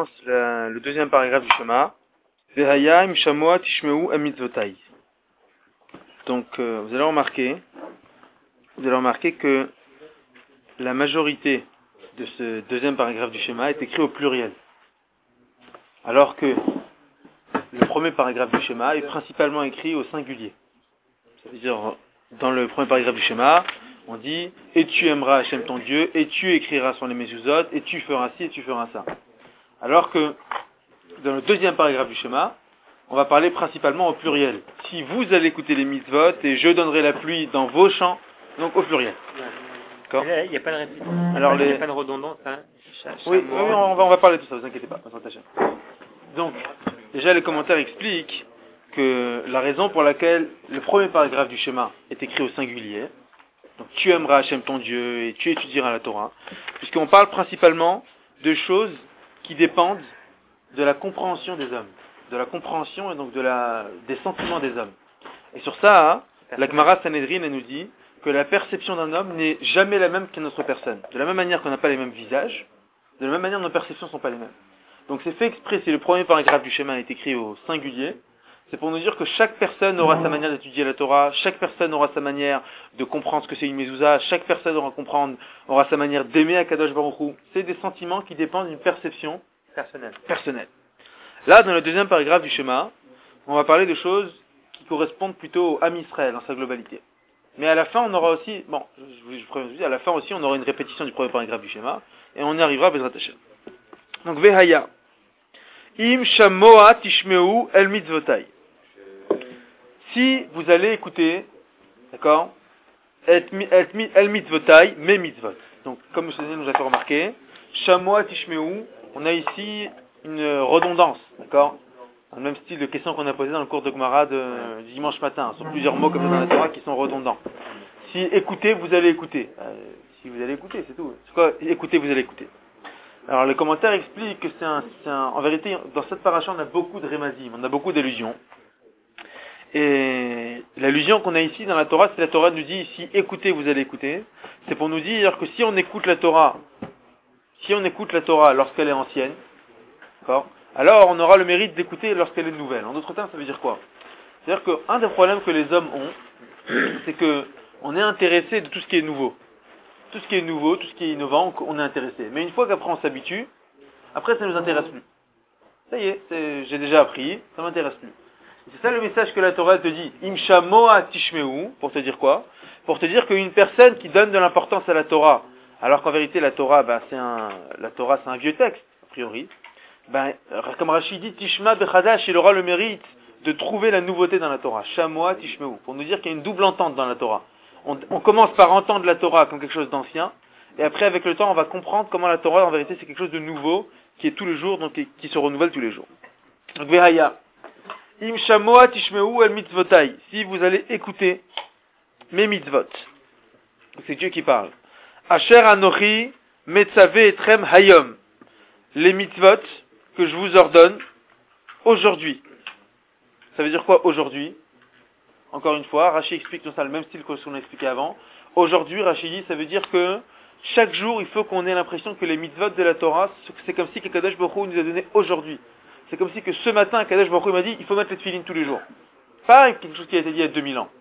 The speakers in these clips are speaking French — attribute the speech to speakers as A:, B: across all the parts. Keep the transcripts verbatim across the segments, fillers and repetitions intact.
A: commence la, le deuxième paragraphe du Shema. Vehaya im shamoa tishmeu amitzvotai. Donc, euh, vous allez remarquer, vous allez remarquer que la majorité de ce deuxième paragraphe du Shema est écrit au pluriel. Alors que le premier paragraphe du Shema est principalement écrit au singulier. Ça veut dire, dans le premier paragraphe du Shema, on dit « Et tu aimeras Hachem ton Dieu, et tu écriras sur les mezuzot, et tu feras ci, et tu feras ça. » Alors que, dans le deuxième paragraphe du Shema, on va parler principalement au pluriel. « Si vous allez écouter les mitzvot, et je donnerai la pluie dans vos champs, donc au pluriel. »
B: Il n'y a pas de répétition,
A: Alors,
B: il n'y
A: les...
B: a pas de redondance. Hein.
A: Oui, oui, on va, on va parler de tout ça, vous inquiétez pas. Donc, déjà les commentaires expliquent que la raison pour laquelle le premier paragraphe du schéma est écrit au singulier, donc tu aimeras Hachem ton Dieu et tu étudieras la Torah, puisqu'on parle principalement de choses qui dépendent de la compréhension des hommes, de la compréhension et donc de la, des sentiments des hommes. Et sur ça, la Gemara Sanhedrin elle nous dit que la perception d'un homme n'est jamais la même que notre personne. De la même manière qu'on n'a pas les mêmes visages, de la même manière nos perceptions ne sont pas les mêmes. Donc c'est fait exprès, si le premier paragraphe du schéma est écrit au singulier, c'est pour nous dire que chaque personne aura sa manière d'étudier la Torah, chaque personne aura sa manière de comprendre ce que c'est une mezouza, chaque personne aura, comprendre, aura sa manière d'aimer Akadosh Baruch Hu. C'est des sentiments qui dépendent d'une perception personnelle. personnelle. Là, dans le deuxième paragraphe du schéma, on va parler de choses qui correspondent plutôt à Israël dans sa globalité. Mais à la fin, on aura aussi, bon, je vous, je vous dis, à la fin aussi, on aura une répétition du premier paragraphe du schéma, et on y arrivera, Bezrat Hashem. Donc, Vehaya. Im shamoa tishmeu el mitzvotai. Si vous allez écouter, d'accord, el mitzvotai, mes mitzvot. Donc, comme M. nous a fait remarquer, shamoa tishmeu, on a ici une redondance, d'accord, dans le même style de question qu'on a posé dans le cours de Gemara de dimanche matin. Ce sont plusieurs mots comme ça dans la Torah qui sont redondants. Si écoutez, vous allez écouter. Euh, si vous allez écouter, c'est tout. C'est quoi écoutez, vous allez écouter. Alors, les commentaires expliquent que c'est un, c'est un, en vérité, dans cette paracha, on a beaucoup de rémazim, on a beaucoup d'allusions. Et l'allusion qu'on a ici dans la Torah, c'est la Torah nous dit ici, écoutez, vous allez écouter. C'est pour nous dire que si on écoute la Torah, si on écoute la Torah lorsqu'elle est ancienne, d'accord, alors on aura le mérite d'écouter lorsqu'elle est nouvelle. En d'autres termes, ça veut dire quoi? C'est-à-dire qu'un des problèmes que les hommes ont, c'est que on est intéressé de tout ce qui est nouveau. Tout ce qui est nouveau, tout ce qui est innovant, on est intéressé. Mais une fois qu'après on s'habitue, après ça ne nous intéresse plus. Ça y est, c'est, j'ai déjà appris, ça ne m'intéresse plus. Et c'est ça le message que la Torah te dit, Imsha moa tishmeu, pour te dire quoi? Pour te dire qu'une personne qui donne de l'importance à la Torah, alors qu'en vérité la Torah, ben, c'est un, la Torah c'est un vieux texte, a priori, ben, comme Rachid dit, Tishma bechadash, il aura le mérite de trouver la nouveauté dans la Torah. Shamoa tishmeu, pour nous dire qu'il y a une double entente dans la Torah. On, on commence par entendre la Torah comme quelque chose d'ancien, et après, avec le temps, on va comprendre comment la Torah, en vérité, c'est quelque chose de nouveau, qui est tous les jours, donc qui, qui se renouvelle tous les jours. Donc, Vehaya. Im shamoa tishmeu el mitzvotai. Si vous allez écouter mes mitzvot. C'est Dieu qui parle. Asher anochi metzave etrem hayom. Les mitzvot que je vous ordonne aujourd'hui. Ça veut dire quoi aujourd'hui? Encore une fois, Rashi explique dans ça le même style que ce qu'on a expliqué avant. Aujourd'hui, Rashi dit, ça veut dire que chaque jour, il faut qu'on ait l'impression que les mitzvot de la Torah, c'est comme si Kadosh Baruch Hu nous a donné aujourd'hui. C'est comme si que ce matin, Kadosh Baruch Hu m'a dit, il faut mettre les tefilines tous les jours. Pas quelque chose qui a été dit il y a deux mille ans.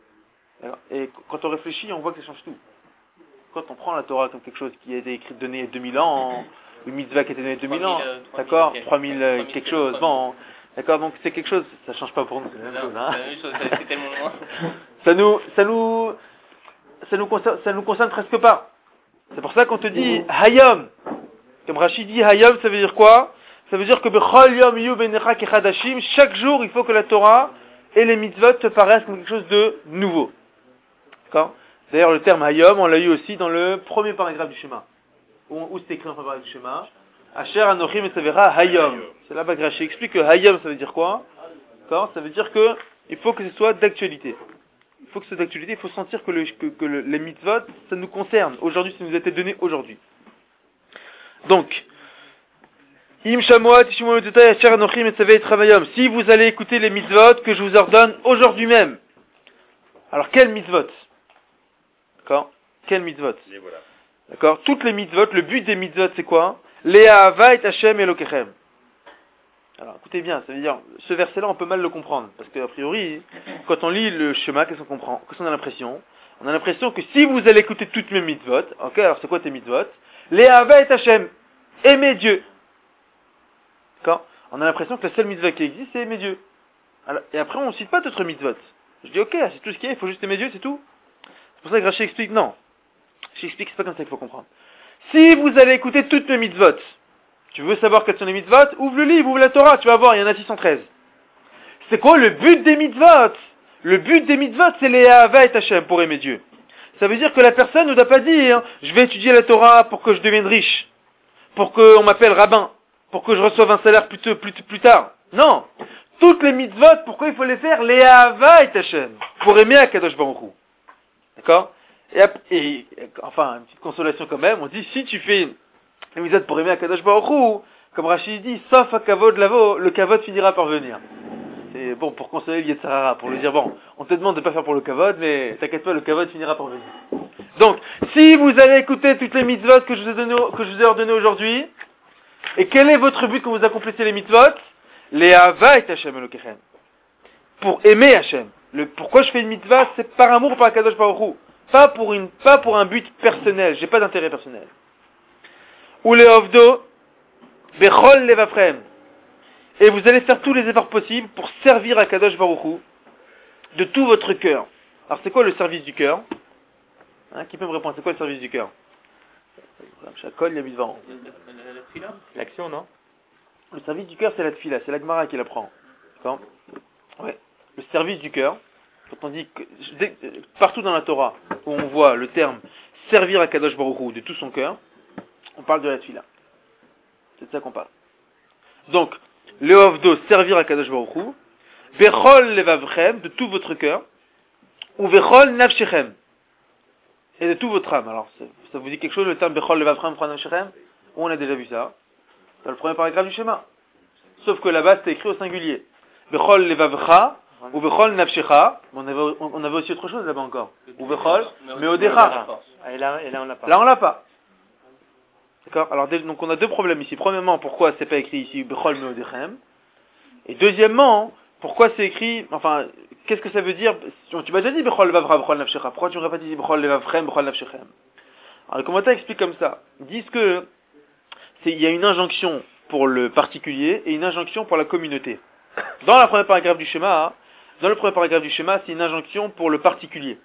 A: Et quand on réfléchit, on voit que ça change tout. Quand on prend la Torah comme quelque chose qui a été écrit, donné il y a deux mille ans, une mitzvah qui a été donnée il y a deux mille ans, d'accord, trois mille quelque chose, bon, d'accord, donc c'est quelque chose, ça change pas pour nous, c'est la même chose, hein.
C: C'est tellement loin.
A: Ça nous, ça nous, ça nous concerne, ça nous concerne presque pas. C'est pour ça qu'on te dit Hayom. Comme Rachid dit Hayom, ça veut dire quoi? Ça veut dire que Bechol Yom Yu Benecha Kechadashim, chaque jour il faut que la Torah et les mitzvot te paraissent comme quelque chose de nouveau. D'accord? D'ailleurs le terme Hayom, on l'a eu aussi dans le premier paragraphe du schéma. Où, où c'est écrit dans le premier paragraphe du schéma? Asher Anochim et Savera Hayom. C'est là-bas que Rachid explique que Hayom ça veut dire quoi? D'accord? Ça veut dire que il faut que ce soit d'actualité. Il faut que ce soit d'actualité, il faut sentir que, le, que, que le, les mitzvot, ça nous concerne. Aujourd'hui, ça nous a été donné aujourd'hui. Donc, Im shamoa tishmeu mitzvotai asher anochim etzaveh etrem. Si vous allez écouter les mitzvot que je vous ordonne aujourd'hui même. Alors, quel mitzvot? D'accord? Quel mitzvot?
C: Voilà.
A: D'accord? Toutes les mitzvot, le but des mitzvot, c'est quoi? Le'ahava et Hashem Elokechem. Alors, écoutez bien, ça veut dire, ce verset-là, on peut mal le comprendre. Parce qu'a priori, quand on lit le schéma, qu'est-ce qu'on comprend? Qu'est-ce qu'on a l'impression? On a l'impression que si vous allez écouter toutes mes mitzvot, ok, alors c'est quoi tes mitzvot? Le'ahava et Hashem. Aimer Dieu. D'accord? On a l'impression que la seule mitzvah qui existe, c'est aimer Dieu. Alors, et après, on ne cite pas d'autres mitzvot. Je dis, ok, c'est tout ce qu'il y a, il faut juste aimer Dieu, c'est tout. C'est pour ça que Rashi explique, non. Rashi explique, c'est pas comme ça qu'il faut comprendre. Si vous allez écouter toutes mes mitzvot, tu veux savoir quelles sont les mitzvot, ouvre le livre, ouvre la Torah, tu vas voir, il y en a six cent treize. C'est quoi le but des mitzvot? Le but des mitzvot, c'est les Ahava et Hashem, pour aimer Dieu. Ça veut dire que la personne ne doit pas dire, je vais étudier la Torah pour que je devienne riche, pour qu'on m'appelle rabbin, pour que je reçoive un salaire plus, plus, plus tard. Non. Toutes les mitzvot, pourquoi il faut les faire? Les Ahava et Hashem, pour aimer Akadosh Baruch Hu. D'accord? et, et, enfin, une petite consolation quand même, on dit, si tu fais les mitzvot pour aimer Akadosh Baruch Hu, comme Rachid dit, sauf à kavod lavo, le kavod finira par venir. C'est bon, pour consoler le Yetzirara, pour lui dire, bon, on te demande de pas faire pour le kavod, mais t'inquiète pas, le kavod finira par venir. Donc, si vous allez écouter toutes les mitzvot que je vous ai donné, que je vous ai ordonnées aujourd'hui, et quel est votre but quand vous accomplissez les mitzvot? Les Ahava et Hashem Elokechem. Pour aimer Hashem. Le, pourquoi je fais une mitzvah? C'est par amour pour Akadosh Baruch Hu. Pas pour une, pas pour un but personnel. J'ai pas d'intérêt personnel. Ou les Ovdo, Bechol Levavchem. Et vous allez faire tous les efforts possibles pour servir Akadosh Baruch Hu de tout votre cœur. Alors c'est quoi le service du cœur? Hein, qui peut me répondre? C'est quoi le service du cœur? Chacol, il y a mis devant.
B: L'action, non?
A: Le service du cœur, c'est la tfila, c'est la Gemara qui l'apprend. D'accord? Ouais. Le service du cœur, quand on dit que, dès, partout dans la Torah où on voit le terme servir à Kadosh Baruch Hu de tout son cœur, on parle de la tfila. C'est de ça qu'on parle. Donc, le Ovdo, servir à Kadosh Baruch Hu, Vechol Levavchem, de tout votre cœur, ou Vechol Nafshechem, et de tout votre âme. Alors, ça, ça vous dit quelque chose, le terme Bechol Levavchem, Vechol Nafshechem? On a déjà vu ça. C'est le premier paragraphe du schéma. Sauf que là-bas, c'était écrit au singulier. Bechol levavcha, ou bechol nafshecha. On avait, on avait aussi autre chose là-bas encore. Ou bechol meodecha.
B: Et là, et là, on l'a pas.
A: Là, on l'a pas. D'accord? Alors, donc, on a deux problèmes ici. Premièrement, pourquoi c'est pas écrit ici bechol meodechem? Et deuxièmement, pourquoi c'est écrit, enfin, qu'est-ce que ça veut dire? Tu m'as déjà dit bechol levavcha, bechol nafshecha. Pourquoi tu ne répètes ici bechol levavchem, bechol nafshechem? Alors, le commentaire explique comme ça. Ils disent que il y a une injonction pour le particulier et une injonction pour la communauté. Dans la première paragraphe du schéma, dans le premier paragraphe du schéma, c'est une injonction pour le particulier.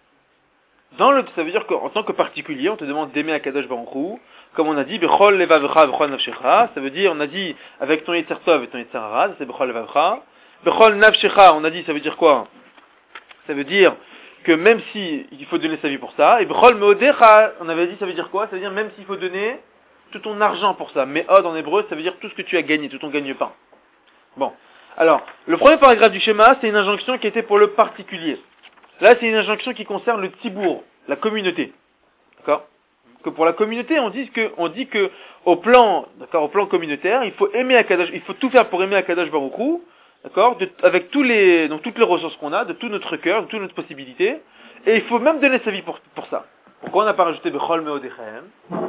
A: Dans le, ça veut dire qu'en tant que particulier, on te demande d'aimer Akadosh Baruch Hu, comme on a dit, Bechol levavcha, bechol nafshecha, ça veut dire, on a dit, avec ton Yetzer Tov et ton Yetzer Hara, c'est Bechol levavcha. Bechol nafshecha, on a dit, ça veut dire quoi? Ça veut dire que même si il faut donner sa vie pour ça, et Bechol meodecha, on avait dit, ça veut dire quoi? Ça veut dire même s'il faut donner tout ton argent pour ça. Mais od en hébreu, ça veut dire tout ce que tu as gagné, tout ton gagne-pain. Bon. Alors, le premier paragraphe du schéma, c'est une injonction qui était pour le particulier. Là, c'est une injonction qui concerne le tibour, la communauté. D'accord? Que pour la communauté, on dit que, on dit que, au plan, d'accord, au plan communautaire, il faut aimer Akadosh, il faut tout faire pour aimer Akadosh Baruch Hu, d'accord, de, avec tous les, donc toutes les ressources qu'on a, de tout notre cœur, de toutes nos possibilités, et il faut même donner sa vie pour, pour ça. Pourquoi on n'a pas rajouté Bechol Meodechem?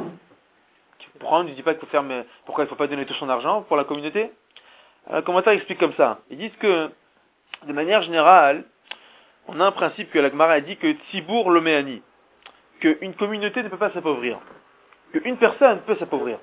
A: Pourquoi on ne dit pas qu'il faut faire, mais pourquoi il ne faut pas donner tout son argent pour la communauté? Alors, le commentaire explique comme ça. Ils disent que, de manière générale, on a un principe que la Gemara a dit que Tzibour Loméani, qu'une communauté ne peut pas s'appauvrir, qu'une personne peut s'appauvrir.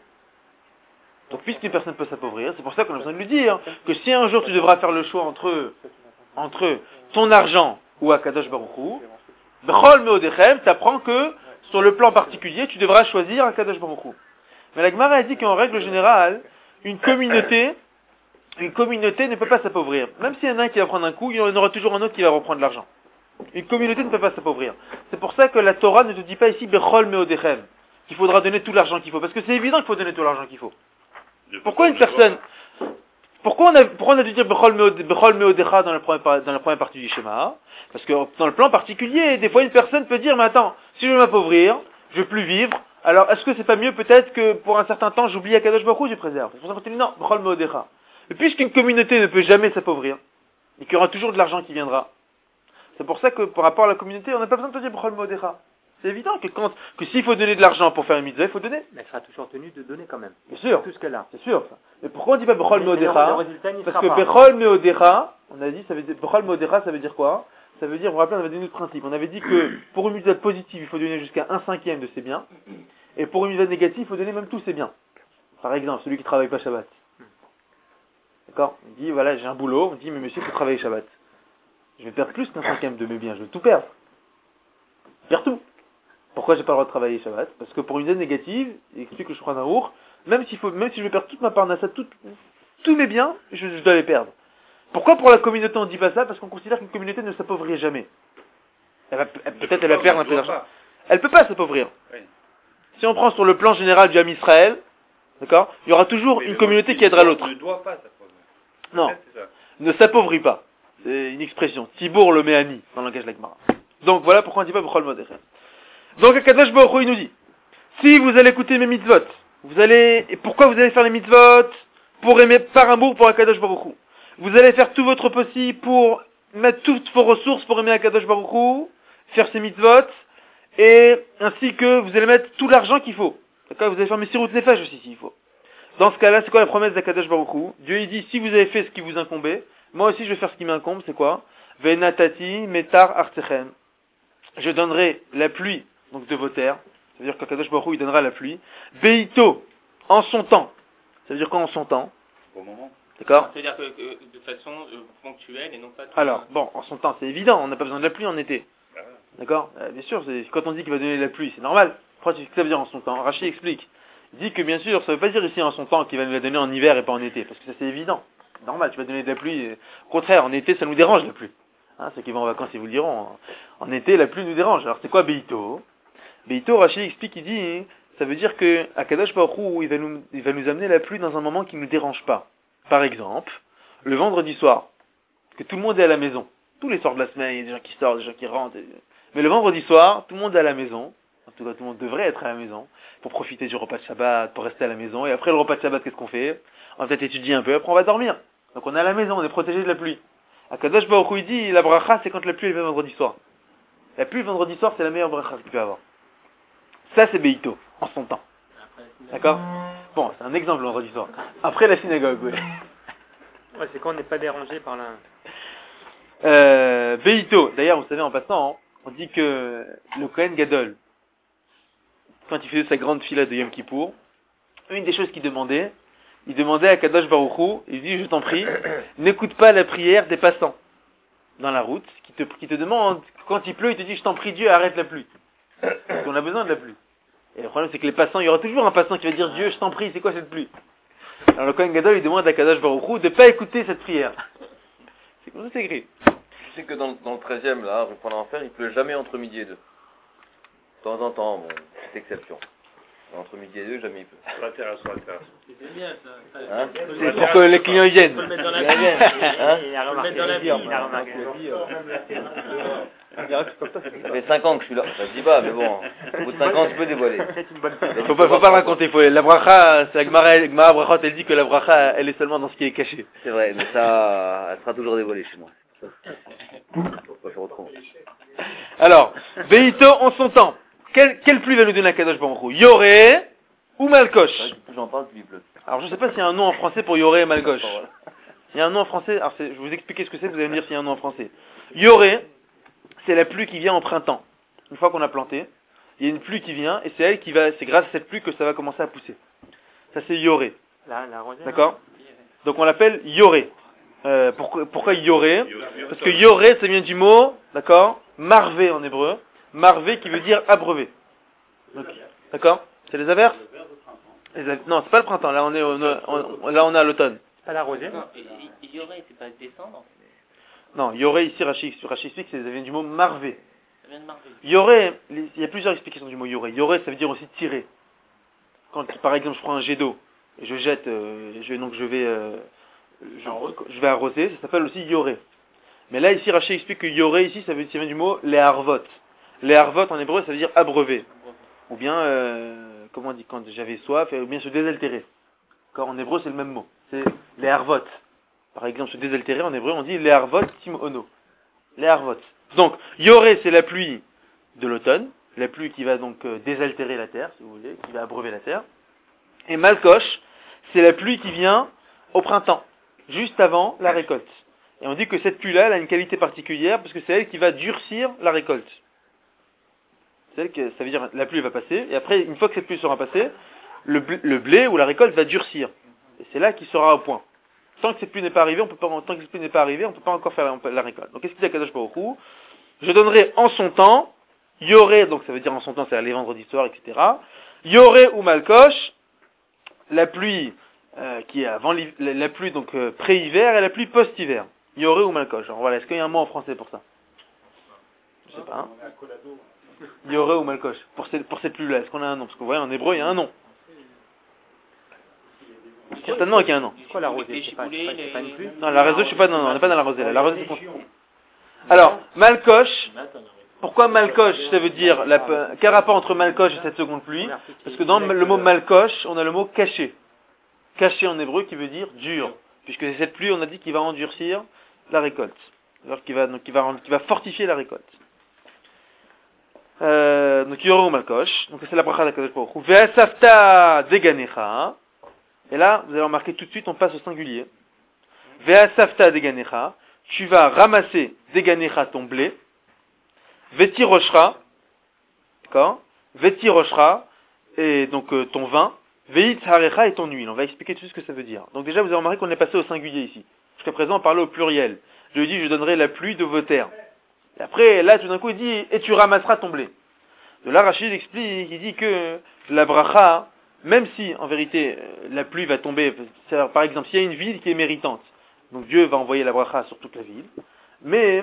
A: Donc, puisqu'une personne peut s'appauvrir, c'est pour ça qu'on a besoin de lui dire que si un jour tu devras faire le choix entre, entre ton argent ou Akadosh Baruch Hu, Bechol Meodechem, t'apprends que, sur le plan particulier, tu devras choisir Akadosh Baruch Hu. Mais la Gemara a dit qu'en règle générale, une communauté, une communauté ne peut pas s'appauvrir. Même s'il y en a un qui va prendre un coup, il y en aura toujours un autre qui va reprendre l'argent. Une communauté ne peut pas s'appauvrir. C'est pour ça que la Torah ne te dit pas ici Bechol Meodechem, qu'il faudra donner tout l'argent qu'il faut. Parce que c'est évident qu'il faut donner tout l'argent qu'il faut. Pourquoi une personne, pourquoi on a, pourquoi on a dû dire Bechol Meodecha dans la première, dans la première partie du schéma? Parce que dans le plan particulier, des fois une personne peut dire, mais attends, si je veux m'appauvrir, je veux plus vivre, alors est-ce que c'est pas mieux peut-être que pour un certain temps j'oublie Akadosh Baruch Hu, je préserve? C'est pour ça qu'on dit non, Bechol Meodecha. Et puisqu'une communauté ne peut jamais s'appauvrir, et qu'il y aura toujours de l'argent qui viendra, c'est pour ça que par rapport à la communauté, on n'a pas besoin de te dire Bechol Meodecha. C'est évident que quand, que s'il faut donner de l'argent pour faire une mitzvah, il faut donner.
B: Mais elle sera toujours tenue de donner quand même.
A: Bien sûr.
B: Tout ce qu'elle a.
A: C'est sûr. Ça. Mais pourquoi on dit pas Bechol
B: Mais- mais le-
A: Meodecha?
B: le résultat n'y
A: Parce
B: sera
A: que
B: pas.
A: Bechol Meodecha, on a dit, ça veut dire, Bechol Meodecha, ça veut dire quoi? Ça veut dire, vous vous rappelez, on avait donné notre principe. On avait dit que pour une mitzvah positive, il faut donner jusqu'à un cinquième de ses biens. Et pour une mitzvah négative, il faut donner même tous ses biens. Par exemple, celui qui travaille pas Shabbat. D'accord? Il dit, voilà, j'ai un boulot. On dit, mais monsieur, il faut travailler Shabbat. Je vais perdre plus qu'un cinquième de mes biens. Je vais tout perdre. Je perds tout. Pourquoi j'ai pas le droit de travailler Shabbat? Parce que pour une mitzvah négative, il explique que je crois d'un ours, même s'il faut, même si je vais perdre toute ma parnassa, tout, tous mes biens, je, je dois les perdre. Pourquoi pour la communauté on dit pas ça? Parce qu'on considère qu'une communauté ne s'appauvrit jamais. Elle va, elle- peut-être elle va perdre un peu d'argent. Elle peut pas s'appauvrir.
C: Oui.
A: Si on prend sur le plan général du Ham Israël, d'accord, il y aura toujours
C: Mais
A: une
C: le
A: communauté
C: mot
A: qui aidera l'autre.
C: Ne doit pas s'appauvrir.
A: Non,
C: Peut-être c'est ça.
A: ne s'appauvrit pas. C'est une expression. Tibour le met ami dans le langage de la Gemara. Donc voilà pourquoi on dit pas Bechol Meodecha. Donc Akadosh Baruch Hu, il nous dit, si vous allez écouter mes mitzvot, vous allez, et pourquoi vous allez faire les mitzvot? Pour aimer, par amour pour Akadosh Baruch Hu. Vous allez faire tout votre possible pour mettre toutes vos ressources pour aimer Akadosh Baruch Hu, faire ces mitzvot, et ainsi que vous allez mettre tout l'argent qu'il faut. D'accord? Vous allez faire Messirut Nefesh aussi s'il faut. Dans ce cas-là, c'est quoi la promesse d'Akadosh Baruch Hu? Dieu il dit, si vous avez fait ce qui vous incombait, moi aussi je vais faire ce qui m'incombe, c'est quoi? Venatati metar artechem. Je donnerai la pluie, donc de vos terres. Ça veut dire qu'Akadosh Baruch Hu, il donnera la pluie. Beito, en son temps. Ça veut dire quoi en son temps?
C: Au moment.
A: D'accord?
D: C'est-à-dire que, que de façon euh, ponctuelle et non pas... tout-
A: Alors, bon, en son temps, c'est évident, on n'a pas besoin de la pluie en été.
C: Ah,
A: D'accord? Euh, Bien sûr, c'est- quand on dit qu'il va donner la pluie, c'est normal. Pourquoi tu- qu'est-ce que ça veut dire en son temps? Rachid explique. Il dit que bien sûr, ça veut pas dire ici en son temps qu'il va nous la donner en hiver et pas en été, parce que ça c'est évident. C'est normal, tu vas donner de la pluie. et- Au contraire, en été, ça nous dérange la pluie. Hein, ceux qui vont en vacances, ils vous le diront. En, en été, la pluie nous dérange. Alors c'est quoi Beito? Beito, Rachid explique, il dit, ça veut dire que Akadosh Baruch Hu, il va nous, il va nous amener la pluie dans un moment qui ne nous dérange pas. Par exemple, le vendredi soir, que tout le monde est à la maison. Tous les soirs de la semaine, il y a des gens qui sortent, des gens qui rentrent. et- Mais le vendredi soir, tout le monde est à la maison. En tout cas, tout le monde devrait être à la maison pour profiter du repas de Shabbat, pour rester à la maison. Et après le repas de Shabbat, qu'est-ce qu'on fait? On va peut-être étudier un peu, après on va dormir. Donc on est à la maison, on est protégé de la pluie. Akadosh Baruch Hu, il dit, la bracha, c'est quand la pluie elle vient vendredi soir. La pluie vendredi soir, c'est la meilleure bracha qu'il peut y avoir. Ça, c'est Beito, en son temps. D'accord? Bon, c'est un exemple le vendredi soir. Après la synagogue, oui.
B: Ouais, c'est quand on n'est pas dérangé par la...
A: Euh, Beito, d'ailleurs, vous savez, en passant, hein, on dit que le Kohen Gadol, quand il faisait sa grande fila de Yom Kippour, une des choses qu'il demandait, il demandait à Kadosh Baruch Hu, il dit, je t'en prie, n'écoute pas la prière des passants dans la route, qui te, qui te demande, quand il pleut, il te dit, je t'en prie Dieu, arrête la pluie. Parce qu'on a besoin de la pluie. Et le problème, c'est que les passants, il y aura toujours un passant qui va dire, Dieu, je t'en prie, c'est quoi cette pluie? Alors le Kohen Gadol, il demande à Kadosh Baruch Hu de ne pas écouter cette prière. C'est comme ça c'est écrit.
E: Je sais que dans, dans le treizième, là, rue Point d'Enfer, il pleut jamais entre midi et deux. De temps en temps, bon, c'est exception. Entre midi et deux, jamais il pleut.
C: sur la terrasse, sur la terrasse.
D: C'est bien ça.
E: Hein
A: C'est pour que les clients y viennent.
D: Faut le mettre dans la
E: Il
D: ville.
E: vient, hein
B: Il a
D: Faut le
B: remarqué.
D: mettre dans la ville.
B: Il a remarqué.
E: Ça fait cinq ans que je suis là. Ça se dit pas, mais bon, au bout de cinq ans, je peux dévoiler.
B: C'est une bonne
A: Faut pas, faut pas le raconter, faut, la bracha, c'est la Gemara, la Gemara Brachot, elle dit que la bracha, elle est seulement dans ce qui est caché.
E: C'est vrai, mais ça, elle sera toujours dévoilée chez moi. Faut pas faire autrement.
A: Alors, Beito en son temps. Quelle, quelle pluie va nous donner la Kadosh Baruch Hu? Yoré ou Malkosh?
E: C'est vrai que plus j'en parle, plus il pleut.
A: Alors je sais pas s'il y a un nom en français pour Yoré et Malkosh.
E: Voilà.
A: Il y a un nom en français, alors c'est- je vais vous expliquer ce que c'est, vous allez me dire s'il y a un nom en français. Yoré, c'est la pluie qui vient en printemps. Une fois qu'on a planté, il y a une pluie qui vient, et c'est elle qui va, c'est grâce à cette pluie que ça va commencer à pousser. Ça c'est Yoré.
B: La, la rosée.
A: D'accord? Donc on l'appelle Yoré. Euh, pourquoi, pourquoi Yoré? Parce que Yoré, ça vient du mot, d'accord? Marvé en hébreu. Marvé qui veut dire abreuvé. Donc, d'accord? C'est les averses? Les aver- Non, c'est pas le printemps. Là, on est, au- on- là, on est à l'automne.
B: C'est pas la rosée.
D: Non, il il y aurait, c'est pas descendre.
A: Non, Yoré ici, Rachid Rachid explique, c'est- ça vient du mot marvé.
D: Ça vient de Marvel.
A: Yoré, les- il y a plusieurs explications du mot Yoré. Yoré, ça veut dire aussi tirer. Quand, par exemple, je prends un jet d'eau et je jette, euh, je, donc je vais, euh, je, je vais arroser, ça s'appelle aussi Yoré. Mais là, ici, Rachid explique que Yoré, ici, ça, veut, ça vient du mot les harvot. Les harvot, en hébreu, ça veut dire abreuver. Ou bien, euh, comment on dit, quand j'avais soif, ou bien se désaltérer. Quand en hébreu, c'est le même mot. C'est les harvot. Par exemple, se désaltérer, en hébreu, on dit les harvot tim ono. Les harvot. Donc, Yoré, c'est la pluie de l'automne. la pluie qui va donc euh, désaltérer la terre, si vous voulez, qui va abreuver la terre. Et Malkosh, c'est la pluie qui vient au printemps, juste avant la récolte. Et on dit que cette pluie-là, elle a une qualité particulière parce que c'est elle qui va durcir la récolte. C'est elle que, ça veut dire la pluie va passer, et après, une fois que cette pluie sera passée, le blé, le blé ou la récolte va durcir. Et c'est là qu'il sera au point. Tant que cette pluie n'est pas arrivée, on peut pas, tant que cette pluie n'est pas arrivée, on peut pas encore faire la, la récolte. Donc qu'est-ce qu'il dit à Kadosh Baruch Hu? Je donnerai en son temps, Yoré, donc ça veut dire en son temps, c'est les vendredis soirs, et cetera. Yoré ou Malkosh, la pluie euh, qui est avant la, la pluie donc euh, pré-hiver et la pluie post-hiver. Yoré ou Malkosh. Alors voilà, est-ce qu'il y a un mot en français pour ça? Je sais pas. Hein. Yoré ou Malkosh. Pour cette, pour cette pluie-là, est-ce qu'on a un nom? Parce que vous voyez, en hébreu, il y a un nom. Certainement qu'il y a un nom.
B: C'est quoi la rosée? C'est pas, c'est pas, c'est pas une pluie?
A: Non, la rosée, je suis pas, non, non, on n'est pas dans la rosée, là. La rosée, c'est contre. Alors, Malkosh, pourquoi Malkosh, ça veut dire, la, quel rapport entre Malkosh et cette seconde pluie? Parce que dans le mot Malkosh, on a le mot caché. Caché en hébreu qui veut dire dur. Puisque c'est cette pluie, on a dit qu'il va endurcir la récolte. Alors qu'il va, donc, il va, qui va fortifier la récolte. Euh, donc, Yoro Malkosh. Donc, c'est la bracha d'Akadosh Baruch Hu. Ve'asafta deganecha. Et là, vous allez remarquer tout de suite, on passe au singulier. Ve'asafta deganecha. Tu vas ramasser deganecha ton blé. Ve'tiroshra. D'accord? Ve'tiroshra. Et donc, euh, ton vin. Ve'itharecha et ton huile. On va expliquer tout ce que ça veut dire. Donc, déjà, vous avez remarqué qu'on est passé au singulier ici. Jusqu'à présent, on parlait au pluriel. Je lui dis, je donnerai la pluie de vos terres. Et après, là, tout d'un coup, il dit, et tu ramasseras ton blé. De là, Rachid explique, il dit que la bracha, même si, en vérité, la pluie va tomber, par exemple, s'il y a une ville qui est méritante, donc Dieu va envoyer la bracha sur toute la ville, mais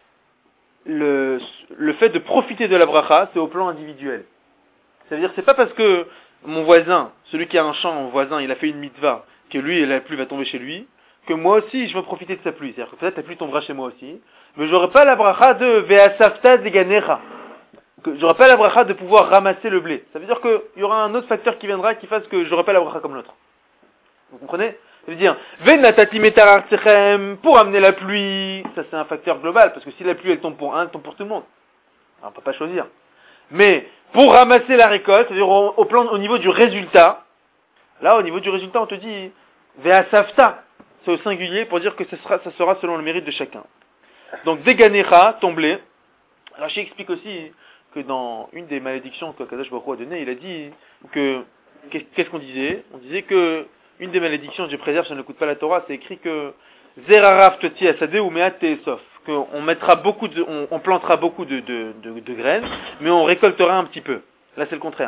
A: le, le fait de profiter de la bracha, c'est au plan individuel. Ça veut dire, c'est pas parce que mon voisin, celui qui a un champ, mon voisin, il a fait une mitzvah, que lui, la pluie va tomber chez lui, que moi aussi, je veux profiter de sa pluie. C'est-à-dire que peut-être la pluie tombera chez moi aussi, mais j'aurai pas la bracha de ve'asafta deganecha. J'aurai pas la bracha de pouvoir ramasser le blé. Ça veut dire qu'il y aura un autre facteur qui viendra qui fasse que j'aurai pas la bracha comme l'autre. Vous comprenez? Ça veut dire, ve'natati metar artechem, pour amener la pluie. Ça c'est un facteur global, parce que si la pluie elle tombe pour un, elle tombe pour tout le monde. Alors, on peut pas choisir. Mais, pour ramasser la récolte, c'est-à-dire au, au plan, au niveau du résultat, là, au niveau du résultat, on te dit, ve'asafta. C'est au singulier pour dire que ce sera, ça sera selon le mérite de chacun. Donc, deganecha, ton blé. Alors, je explique aussi que dans une des malédictions que Kadosh Baruch Hu a donné, il a dit que, qu'est-ce qu'on disait? On disait que, une des malédictions, je préserve, ça ne coûte pas la Torah, c'est écrit que, zerarav toti asade ou meat teesof. Qu'on mettra beaucoup de, on, on plantera beaucoup de, de, de, de graines, mais on récoltera un petit peu. Là, c'est le contraire.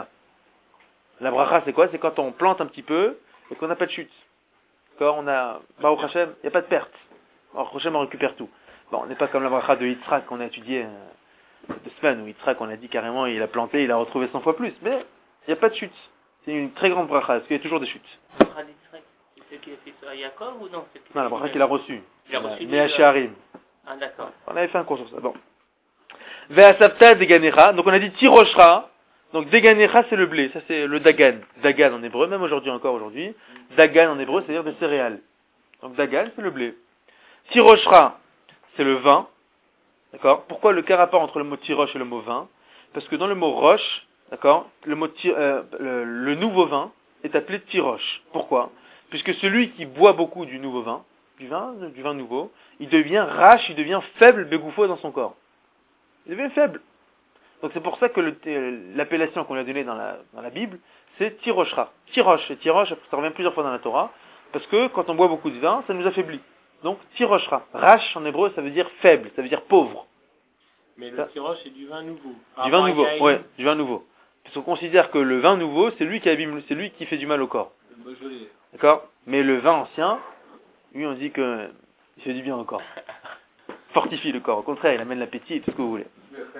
A: La bracha, c'est quoi? C'est quand on plante un petit peu, et qu'on n'a pas de chute. Quand on a, Baruch Hashem, il n'y a pas de perte. Baruch Hashem, on récupère tout. Bon, on n'est pas comme la bracha de Yitzhak qu'on a étudié euh, deux semaines, où Yitzhak, on a dit carrément, il a planté, il a retrouvé cent fois plus. Mais, il n'y a pas de chute. C'est une très grande bracha, parce qu'il y a toujours des chutes.
D: La bracha d'Israël, c'est celle qui a fait sur Yaakov ou non?
A: Non, la bracha qu'il a reçue.
D: Il a reçu
A: Mais à Sheharim.
D: Ah, d'accord.
A: On avait fait un cours sur ça. Bon. Ve'asafta deganecha. Donc on a dit tiroshra. Donc deganecha, c'est le blé. Ça, c'est le dagan. Dagan en hébreu, même aujourd'hui encore aujourd'hui. Dagan en hébreu, c'est-à-dire des céréales. Donc dagan, c'est le blé. Tiroshra, c'est le vin. D'accord? Pourquoi le quel rapport entre le mot tirosh et le mot vin? Parce que dans le mot roche, d'accord, le mot ti- euh, le, le nouveau vin est appelé tirosh. Pourquoi? Puisque celui qui boit beaucoup du nouveau vin, du vin, du vin nouveau, il devient rach, il devient faible, bégoufo dans son corps. Il devient faible. Donc c'est pour ça que le, l'appellation qu'on a donnée dans la, dans la Bible, c'est tiroshra. Tirosh, et tirosh, ça revient plusieurs fois dans la Torah, parce que quand on boit beaucoup de vin, ça nous affaiblit. Donc tiroshra. Rach en hébreu, ça veut dire faible, ça veut dire pauvre.
F: Mais le tirosh, c'est du vin nouveau.
A: Du vin nouveau, ouais, du vin nouveau. Parce qu'on considère que le vin nouveau, c'est lui qui abîme, c'est lui qui fait du mal au corps. D'accord? Mais le vin ancien, lui on dit que il fait du bien au corps. Fortifie le corps. Au contraire, il amène l'appétit et tout ce que vous voulez.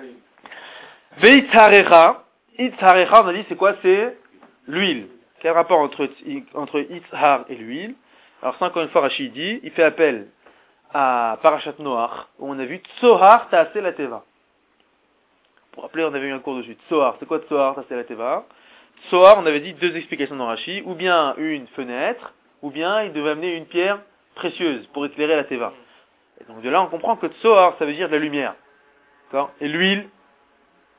A: Veitharecha. Itharecha, on a dit c'est quoi? C'est l'huile. Quel rapport entre, entre Itzhar et l'huile? Alors ça, encore une fois, Rachid dit, il fait appel à Parashat Noach, où on a vu Tsohar Taase la Teva. Pour rappeler, on avait eu un cours dessus. Tsohar, c'est quoi Tsohar Taase la Teva? Tsohar, on avait dit deux explications dans Rachid, ou bien une fenêtre, ou bien il devait amener une pierre précieuse pour éclairer la Teva. Et donc de là, on comprend que Tsohar, ça veut dire de la lumière. D'accord? Et l'huile,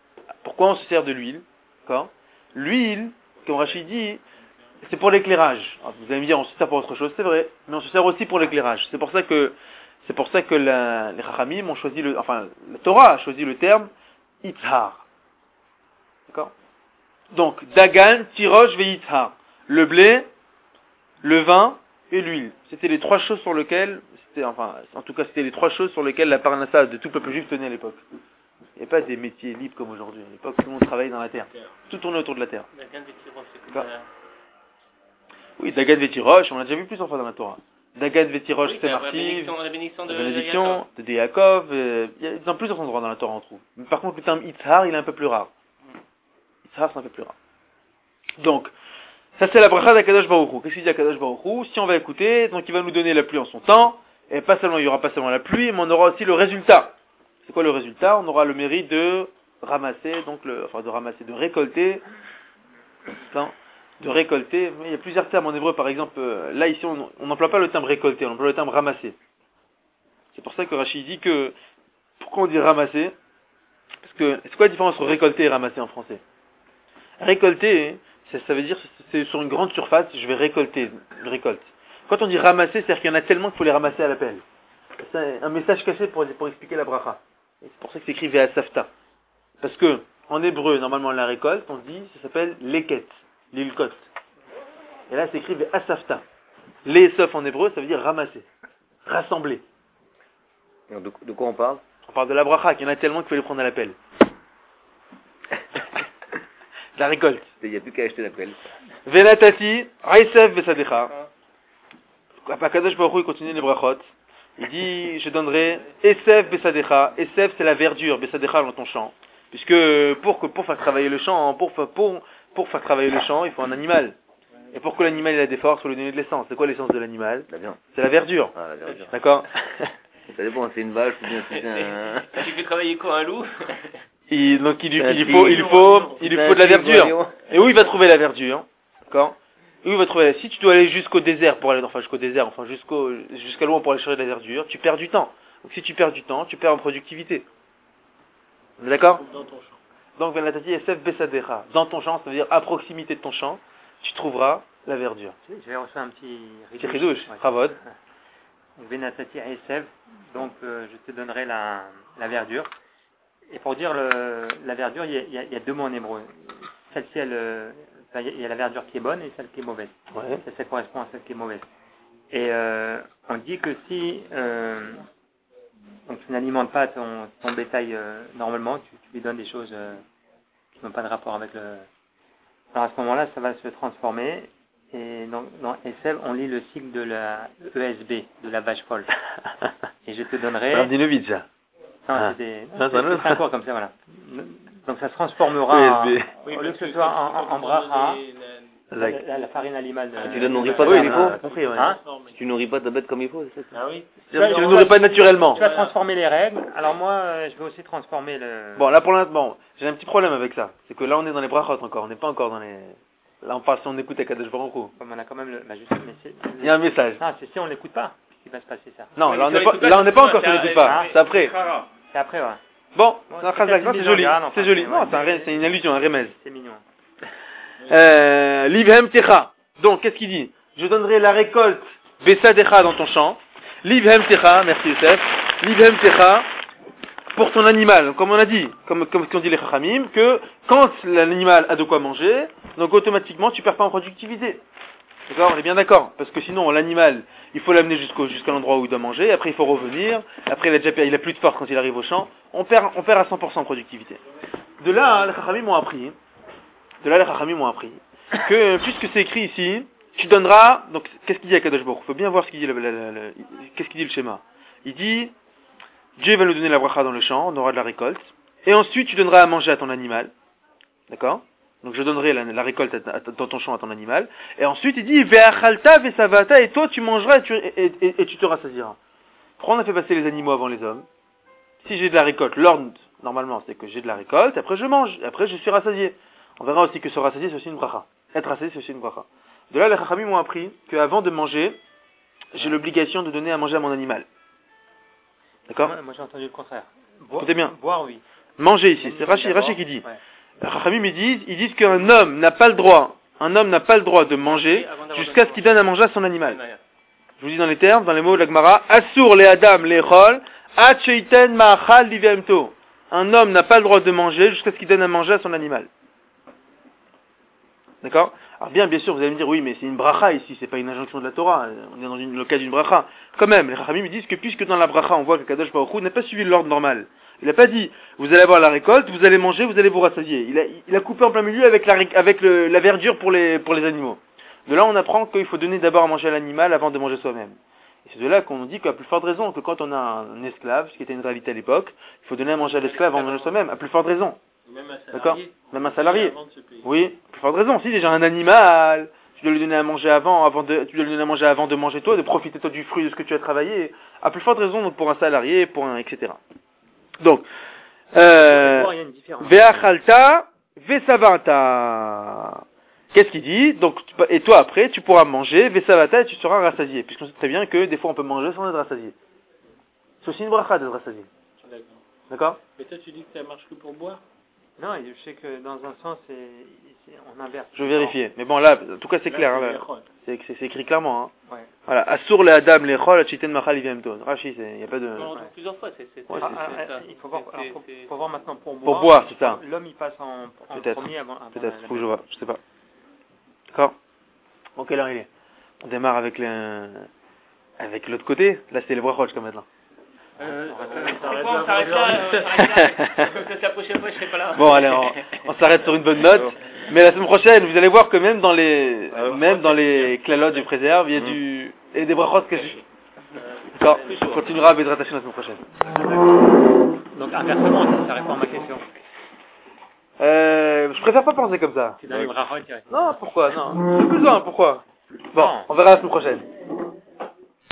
A: Pourquoi on se sert de l'huile? D'accord? L'huile, comme Rachid dit, c'est pour l'éclairage. Alors, vous allez me dire, on se sert pour autre chose, c'est vrai, mais on se sert aussi pour l'éclairage. C'est pour ça que, c'est pour ça que la, les Chachamim ont choisi le, enfin, la Torah a choisi le terme Yitzhar. D'accord? Donc, Dagan, Tirosh, ve Yitzhar. Le blé, le vin et l'huile. C'était les trois choses sur lesquelles, c'était, enfin, en tout cas, c'était les trois choses sur lesquelles la parnassa de tout peuple juif tenait à l'époque. Il n'y avait pas des métiers libres comme aujourd'hui. À l'époque, tout le monde travaillait dans la terre. Tout tournait autour de la terre.
D: Dagan de Tirosh, c'est comme ça.
A: Oui, Dagan Vetirosh, on l'a déjà vu plusieurs fois dans la Torah. Dagan Vetirosh,
D: Oui,
A: c'est
D: la
A: Martiv,
D: bénédiction, la bénédiction de
A: la bénédiction
D: Yaakov.
A: de Yaakov, euh, il y a dans plusieurs endroits dans la Torah on trouve. Mais par contre, le terme Yitzhar, il est un peu plus rare. Yitzhar, c'est un peu plus rare. Donc, ça c'est la bracha d'Akadosh Baruch Hu. Qu'est-ce qu'il dit Akadosh Baruch Hu? Si on va écouter, donc il va nous donner la pluie en son temps, et pas seulement, il y aura pas seulement la pluie, mais on aura aussi le résultat. C'est quoi le résultat? On aura le mérite de ramasser, donc le, enfin de ramasser, de récolter, hein, de récolter. Mais il y a plusieurs termes en hébreu, par exemple, euh, là ici on n'emploie pas le terme récolter, on emploie le terme ramasser. C'est pour ça que Rachid dit que, pourquoi on dit ramasser? Parce que, c'est quoi la différence entre récolter et ramasser en français? Récolter, ça, ça veut dire, c'est sur une grande surface, je vais récolter, une récolte. Quand on dit ramasser, c'est-à-dire qu'il y en a tellement qu'il faut les ramasser à la pelle. C'est un message caché pour, pour expliquer la bracha. Et c'est pour ça que c'est écrit Ve'asafta. Parce que, en hébreu, normalement, la récolte, on dit, ça s'appelle leket, l'ilkot. Et là, c'est écrit Ve'asafta. L'esof en hébreu, ça veut dire ramasser, rassembler.
E: De, de quoi on parle?
A: On parle de la bracha, qu'il y en a tellement qu'il faut les prendre à la pelle. La récolte.
E: Il n'y a plus qu'à acheter la pelle.
A: Venatati, Aïsef Vesadecha. Akadosh Baruch Hu, il continue les brachot. Il dit, je donnerai Esef Besadecha. Esef, c'est la verdure, Besadecha dans ton champ. Puisque pour, que, pour faire travailler le champ, pour, pour, pour faire travailler le champ, il faut un animal. Et pour que l'animal ait des forces, il faut lui donner de l'essence. C'est quoi l'essence de l'animal?
E: La viande.
A: C'est la verdure.
E: Ah, la verdure.
A: D'accord?
E: Ça dépend, c'est une vache ou bien c'est un...
D: Tu fais travailler quoi, un loup?
A: Il, donc il, il,
E: Un
A: il, faut, il, faut, il lui faut de la verdure. Et où il va trouver la verdure? D'accord? Et où il va trouver? Si tu dois aller jusqu'au désert pour aller, enfin jusqu'au désert, enfin jusqu'au, jusqu'à loin pour aller chercher de la verdure, tu perds du temps. Donc si tu perds du temps, tu perds en productivité. On est d'accord?
F: Dans ton champ.
A: Donc Venatati Esef Besadecha. Dans ton champ, ça veut dire à proximité de ton champ, tu trouveras la verdure.
B: Je vais reçu un petit
A: Petit ridouche, Chavod.
B: Venatati Esev, donc euh, je te donnerai la, la verdure. Et pour dire le, la verdure, il y, a, il, y a, il y a deux mots en hébreu. Celle-ci, elle, euh, enfin, il y a la verdure qui est bonne et celle qui est mauvaise.
A: Ouais.
B: Ça, ça correspond à celle qui est mauvaise. Et euh, on dit que si euh, donc tu n'alimentes pas ton, ton bétail euh, normalement, tu, tu lui donnes des choses euh, qui n'ont pas de rapport avec le... Alors à ce moment-là, ça va se transformer. Et dans, dans S L, on lit le cycle de la E S B, de la vache folle. Et je te donnerai...
A: Randinovitch.
B: Non,
A: Ah.
B: c'est des...
A: Non, c'est un autre.
B: c'est un cours comme ça, voilà. Donc ça se transformera en...
A: E S B.
F: Oui,
B: Au lieu
F: parce
B: que ce soit en, en, en bracha,
A: La-
B: la, la, la farine animale... De,
E: Tu ne nourris pas
A: Oui,
E: comme
A: il
E: il
A: faut.
E: faut.
A: Compris, ouais.
B: Hein?
E: Tu nourris pas ta bête comme il faut, c'est ça?
F: Ah oui.
A: Tu ne nourris pas naturellement.
B: Tu vas transformer les règles, alors moi, euh, je vais aussi transformer le...
A: Bon, là pour l'instant, bon, j'ai un petit problème avec ça. C'est que là on est dans les brachot encore, on n'est pas encore dans les... Là on parle si on écoute Akadosh Baruch Hu.
B: Comme on a quand même le... Bah, juste, mais c'est...
A: Il y a un message.
B: Non, c'est si on l'écoute pas, qu'il va se passer ça.
A: Non,
D: Oui,
A: là on
D: mais
A: n'est
D: sur
A: pas,
D: l'écoute
A: là on n'est pas
D: pas,
A: encore sur
D: c'est-
A: l'écoute pas.
B: c'est-
A: C'est après.
B: C'est après, ouais.
A: Bon,
B: Bon,
A: c'est un
B: c'est
A: chazak. Non,
B: peut-être
A: c'est joli.
B: une organe,
A: C'est
B: enfin,
A: joli.
B: ouais.
A: Non, c'est un ré- c'est une allusion, un remèze.
B: C'est mignon.
A: Euh, Livhem Techa. Donc, qu'est-ce qu'il dit? Je donnerai la récolte Besadecha dans ton champ. Livhem Techa, merci Youssef. Livhem Techa pour ton animal. Comme on a dit, comme, comme ce qu'on dit les Chachamim, que quand l'animal a de quoi manger, donc automatiquement tu perds pas en productivité. D'accord? On est bien d'accord. Parce que sinon, l'animal, il faut l'amener jusqu'au, jusqu'à l'endroit où il doit manger, après il faut revenir, après il a déjà per- il a plus de force quand il arrive au champ, on perd, on perd à cent pour cent en productivité. De là, les Chachamim m'ont appris, de là, les Chachamim m'ont appris, que, puisque c'est écrit ici, tu donneras, donc, qu'est-ce qu'il dit à Kadosh Baruch Hu? Faut bien voir ce qu'il dit, le, le, le, le- qu'est-ce qu'il dit le schéma. Il dit, Dieu va nous donner la bracha dans le champ, on aura de la récolte, et ensuite tu donneras à manger à ton animal. D'accord? Donc je donnerai la, la récolte à, à, dans ton champ à ton animal. Et ensuite il dit Ve'achalta ve'savata, et toi tu mangeras et tu, et, et, et tu te rassasieras. Pourquoi on a fait passer les animaux avant les hommes? Si j'ai de la récolte, l'ordre normalement c'est que j'ai de la récolte, après je mange, et après je suis rassasié. On verra aussi que se rassasier c'est aussi une bracha. Être rassasié c'est aussi une bracha. De là les chachamim m'ont appris qu'avant de manger, j'ai l'obligation de donner à manger à mon animal. D'accord?
B: Moi, moi, j'ai entendu le contraire. Boire,
A: Écoutez bien.
B: Boire, oui.
A: Manger ici, c'est Rachi, Rachi qui dit.
B: Ouais.
A: Les Chachamim, ils disent, ils disent qu'un homme n'a pas le droit, un homme n'a pas le droit de manger jusqu'à ce qu'il donne à manger à son animal. Je vous dis dans les termes, dans les mots de la Gemara, Asur le Adam le Chol, Ad sheiten ma'achal livemto. Un homme n'a pas le droit de manger jusqu'à ce qu'il donne à manger à son animal. D'accord? Alors bien, bien sûr, vous allez me dire, oui, mais c'est une bracha ici, c'est pas une injonction de la Torah, on est dans une, le cas d'une bracha. Quand même, les Chachamim me disent que puisque dans la bracha, on voit que Kadosh Baruch Hu n'a pas suivi l'ordre normal. Il n'a pas dit, vous allez avoir la récolte, vous allez manger, vous allez vous rassasier. Il a, il a coupé en plein milieu avec la, avec le, la verdure pour les, pour les animaux. De là, on apprend qu'il faut donner d'abord à manger à l'animal avant de manger soi-même. Et c'est de là qu'on nous dit qu'à plus forte raison que quand on a un esclave, ce qui était une gravité à l'époque, il faut donner à manger à l'esclave avant de manger soi-même, à plus forte raison.
F: Même un salarié.
A: D'accord? Même un salarié.
F: Avant de se payer.
A: Oui, plus forte raison. Si déjà un animal, tu dois lui donner à manger avant, avant de, tu dois lui donner à manger avant de manger toi, de profiter toi du fruit de ce que tu as travaillé. À plus forte raison donc pour un salarié, pour un, et cetera. Donc, euh,
B: Il y a une différence.
A: ve'achalta, ve'savata. Qu'est-ce qu'il dit? Donc, tu- et toi après, tu pourras manger, ve'savata, et tu seras rassasié. Puisqu'on sait très bien que des fois on peut manger sans être rassasié. C'est aussi une bracha d'être rassasié.
F: D'accord.
A: D'accord?
F: Mais toi, tu dis que ça marche que pour boire?
B: Non, je sais que dans un sens, c'est, c'est, on inverse.
A: Je vais vérifier. Mais bon, là, en tout cas, c'est clair. Hein, là. C'est, c'est, c'est écrit clairement. Hein.
B: Ouais.
A: Voilà. Assur le Adam le Chol, Chiten Machal Ivemto. Rachi, il n'y a pas de.
D: On l'entend
B: Ouais.
D: plusieurs fois, c'est c'est-
A: Ouais,
D: c'est-
B: Ah,
D: c'est
B: ah,
D: ça.
B: il faut voir,
D: C'est-
B: alors, faut,
D: c'est-
B: faut voir maintenant pour boire.
A: Pour boire, c'est ça.
B: L'homme, il passe en, en
A: Peut-être.
B: premier avant, avant
A: Peut-être,
B: la-
A: faut que je vois. Je sais pas. D'accord? Bon, quelle heure il est? On démarre avec le, avec l'autre côté. Là, c'est les brachot jusqu'à maintenant.
D: Euh,
B: On
D: euh,
B: s'arrête
D: c'est
F: là
D: quoi, on
F: pour
D: s'arrête là,
F: aujourd'hui.
D: euh, on s'arrête là. Parce que la prochaine fois, je serai pas là.
A: Bon, allez, on, on s'arrête sur une bonne note. Mais la semaine prochaine, vous allez voir que même dans les,
E: Ah,
A: même dans les clalotes du préserve, il y a
E: Mm.
A: du, et des brachot cachés.
D: Euh,
A: D'accord?
D: plus
A: On
D: chaud.
A: continuera à Bédratation la semaine prochaine.
B: Donc, inversement, ça répond à ma question.
A: Euh, je préfère pas penser comme ça.
B: C'est dans les brachot, il y a-
A: Non, pourquoi? Non. J'ai besoin, pourquoi? Bon,
B: Non.
A: on verra la semaine prochaine.